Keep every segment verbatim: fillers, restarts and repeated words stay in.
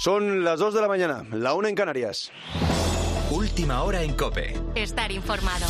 Son las dos de la mañana, la una en Canarias. Última hora en COPE. Estar informado.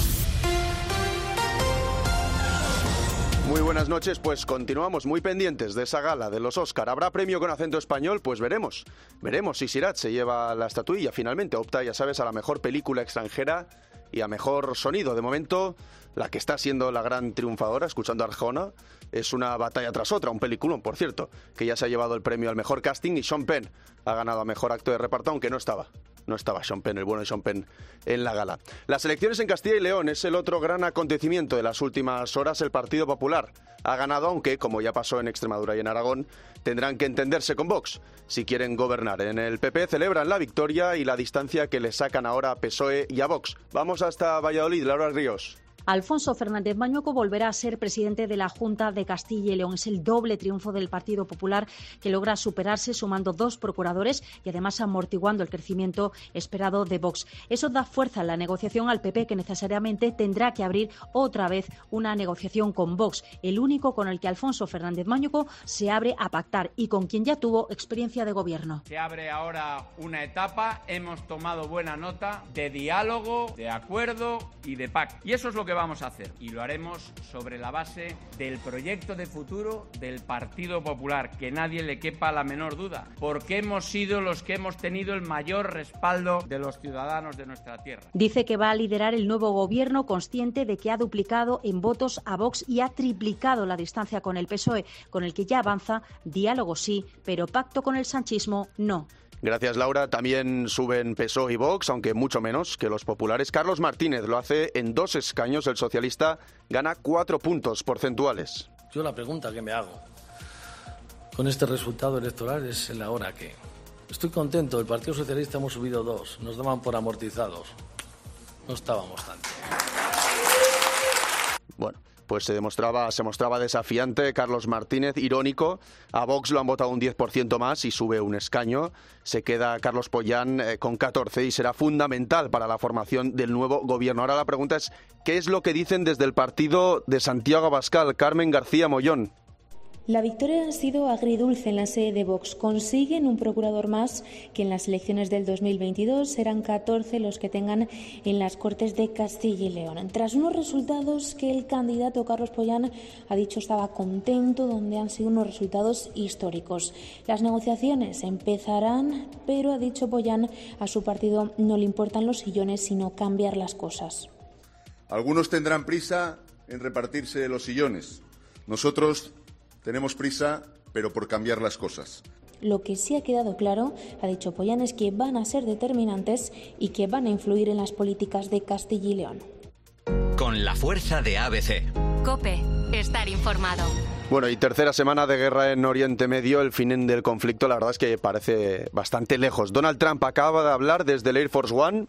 Muy buenas noches, pues continuamos muy pendientes de esa gala de los Oscar. ¿Habrá premio con acento español? Pues veremos. Veremos si Sirat se lleva la estatuilla. Finalmente opta, ya sabes, a la mejor película extranjera y a mejor sonido. De momento, la que está siendo la gran triunfadora, escuchando a Arjona, es una batalla tras otra, un peliculón, por cierto, que ya se ha llevado el premio al mejor casting y Sean Penn ha ganado a mejor acto de reparto, aunque no estaba. No estaba Sean Penn, el bueno de Sean Penn, en la gala. Las elecciones en Castilla y León es el otro gran acontecimiento de las últimas horas. El Partido Popular ha ganado, aunque, como ya pasó en Extremadura y en Aragón, tendrán que entenderse con Vox si quieren gobernar. En el P P celebran la victoria y la distancia que le sacan ahora a P S O E y a Vox. Vamos hasta Valladolid, Laura Ríos. Alfonso Fernández Mañueco volverá a ser presidente de la Junta de Castilla y León. Es el doble triunfo del Partido Popular, que logra superarse sumando dos procuradores y además amortiguando el crecimiento esperado de Vox. Eso da fuerza a la negociación al P P, que necesariamente tendrá que abrir otra vez una negociación con Vox, el único con el que Alfonso Fernández Mañueco se abre a pactar y con quien ya tuvo experiencia de gobierno. Se abre ahora una etapa, hemos tomado buena nota de diálogo, de acuerdo y de pacto. Y eso es lo que vamos a hacer, y lo haremos sobre la base del proyecto de futuro del Partido Popular, que nadie le quepa la menor duda, porque hemos sido los que hemos tenido el mayor respaldo de los ciudadanos de nuestra tierra. Dice que va a liderar el nuevo gobierno, consciente de que ha duplicado en votos a Vox y ha triplicado la distancia con el P S O E, con el que ya avanza diálogo sí, pero pacto con el sanchismo no. Gracias, Laura. También suben P S O E y Vox, aunque mucho menos que los populares. Carlos Martínez lo hace en dos escaños. El socialista gana cuatro puntos porcentuales. Yo la pregunta que me hago con este resultado electoral es en la hora que... Estoy contento, el Partido Socialista hemos subido dos, nos daban por amortizados. No estábamos tanto. Bueno, pues se demostraba, se mostraba desafiante Carlos Martínez, irónico. A Vox lo han votado un diez por ciento más y sube un escaño. Se queda Carlos Pollán eh, con catorce y será fundamental para la formación del nuevo gobierno. Ahora la pregunta es, ¿qué es lo que dicen desde el partido de Santiago Abascal? Carmen García Mollón. La victoria ha sido agridulce en la sede de Vox. Consiguen un procurador más, que en las elecciones del dos mil veintidós serán catorce los que tengan en las Cortes de Castilla y León. Tras unos resultados que el candidato Carlos Pollán ha dicho estaba contento, donde han sido unos resultados históricos. Las negociaciones empezarán, pero ha dicho Pollán, a su partido no le importan los sillones, sino cambiar las cosas. Algunos tendrán prisa en repartirse los sillones. Nosotros tenemos prisa, pero por cambiar las cosas. Lo que sí ha quedado claro, ha dicho Pollán, es que van a ser determinantes y que van a influir en las políticas de Castilla y León. Con la fuerza de A B C. COPE. Estar informado. Bueno, y tercera semana de guerra en Oriente Medio. El fin del conflicto, la verdad es que parece bastante lejos. Donald Trump acaba de hablar desde el Air Force One.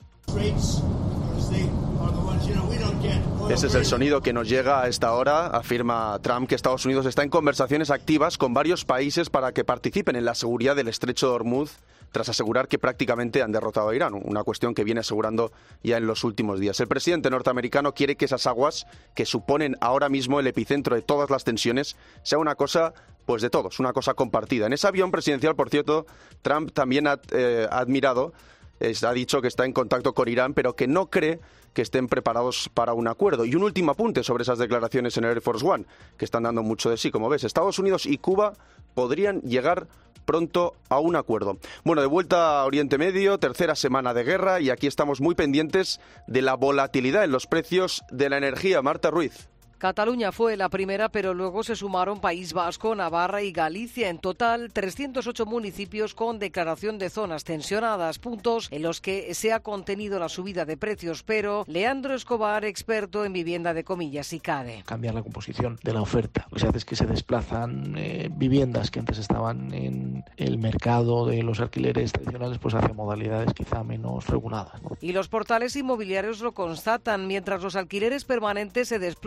Ese es el sonido que nos llega a esta hora. Afirma Trump que Estados Unidos está en conversaciones activas con varios países para que participen en la seguridad del estrecho de Hormuz, tras asegurar que prácticamente han derrotado a Irán, una cuestión que viene asegurando ya en los últimos días. El presidente norteamericano quiere que esas aguas, que suponen ahora mismo el epicentro de todas las tensiones, sea una cosa pues de todos, una cosa compartida. En ese avión presidencial, por cierto, Trump también ha eh, admirado, es, ha dicho que está en contacto con Irán, pero que no cree que estén preparados para un acuerdo. Y un último apunte sobre esas declaraciones en Air Force One, que están dando mucho de sí, como ves. Estados Unidos y Cuba podrían llegar pronto a un acuerdo. Bueno, de vuelta a Oriente Medio, tercera semana de guerra, y aquí estamos muy pendientes de la volatilidad en los precios de la energía. Marta Ruiz. Cataluña fue la primera, pero luego se sumaron País Vasco, Navarra y Galicia. En total, trescientos ocho municipios con declaración de zonas tensionadas, puntos en los que se ha contenido la subida de precios. Pero Leandro Escobar, experto en vivienda de comillas, y CADE. Cambiar la composición de la oferta. Lo que se hace es que se desplazan eh, viviendas que antes estaban en el mercado de los alquileres tradicionales, pues hacia modalidades quizá menos reguladas, ¿no? Y los portales inmobiliarios lo constatan. Mientras los alquileres permanentes se desploman a doble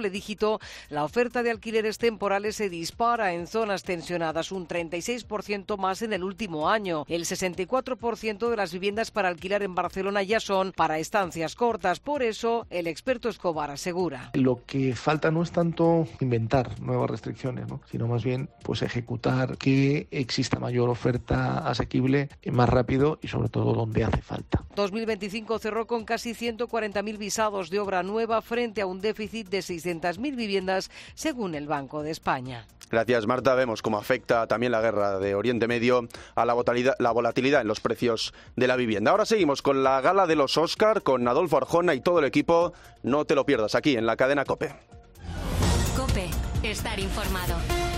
doble dígito, la oferta de alquileres temporales se dispara en zonas tensionadas, un treinta y seis por ciento más en el último año. El sesenta y cuatro por ciento de las viviendas para alquilar en Barcelona ya son para estancias cortas. Por eso, el experto Escobar asegura. Lo que falta no es tanto inventar nuevas restricciones, ¿no?, sino más bien pues ejecutar que exista mayor oferta asequible más rápido y sobre todo donde hace falta. dos mil veinticinco cerró con casi ciento cuarenta mil visados de obra nueva frente a un déficit de seiscientas mil viviendas, según el Banco de España. Gracias, Marta. Vemos cómo afecta también la guerra de Oriente Medio a la volatilidad, la volatilidad en los precios de la vivienda. Ahora seguimos con la gala de los Oscar, con Adolfo Arjona y todo el equipo. No te lo pierdas aquí en la cadena COPE. COPE. Estar informado.